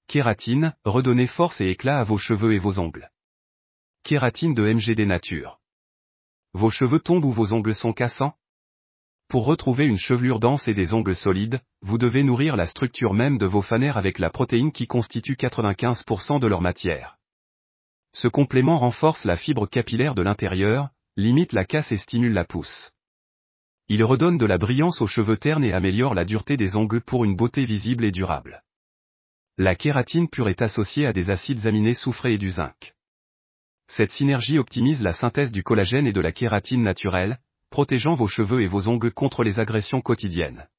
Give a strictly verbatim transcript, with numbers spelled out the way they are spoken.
Kératine, redonnez force et éclat à vos cheveux et vos ongles. Kératine de M G D Nature. Vos cheveux tombent ou vos ongles sont cassants? Pour retrouver une chevelure dense et des ongles solides, vous devez nourrir la structure même de vos fanères avec la protéine qui constitue quatre-vingt-quinze pour cent de leur matière. Ce complément renforce la fibre capillaire de l'intérieur, limite la casse et stimule la pousse. Il redonne de la brillance aux cheveux ternes et améliore la dureté des ongles pour une beauté visible et durable. La kératine pure est associée à des acides aminés soufrés et du zinc. Cette synergie optimise la synthèse du collagène et de la kératine naturelle, protégeant vos cheveux et vos ongles contre les agressions quotidiennes.